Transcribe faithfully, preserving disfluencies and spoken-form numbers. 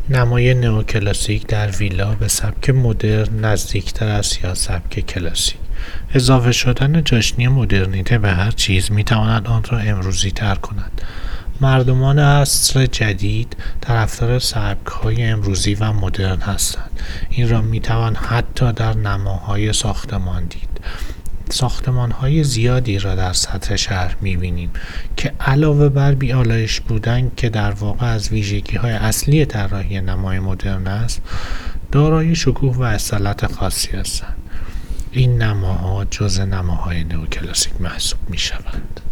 نمای نئوکلاسیک در ویلا به سبک مدرن نزدیکتر است یا سبک کلاسیک؟ اضافه شدن چاشنی مدرنیته به هر چیز میتواند آن را امروزی تر کند. مردمان عصر جدید طرفدار سبک‌های امروزی و مدرن هستند. این را میتوان حتی در نماهای ساختمان دید. ساختمان‌های زیادی را در سطح شهر می‌بینیم که علاوه بر بی‌آلایش بودن که در واقع از ویژگی‌های اصلی طراحی نمای مدرن است، دارای شکوه و اصالت خاصی هستند. این نماها جزء نماهای نئوکلاسیک محسوب می‌شوند.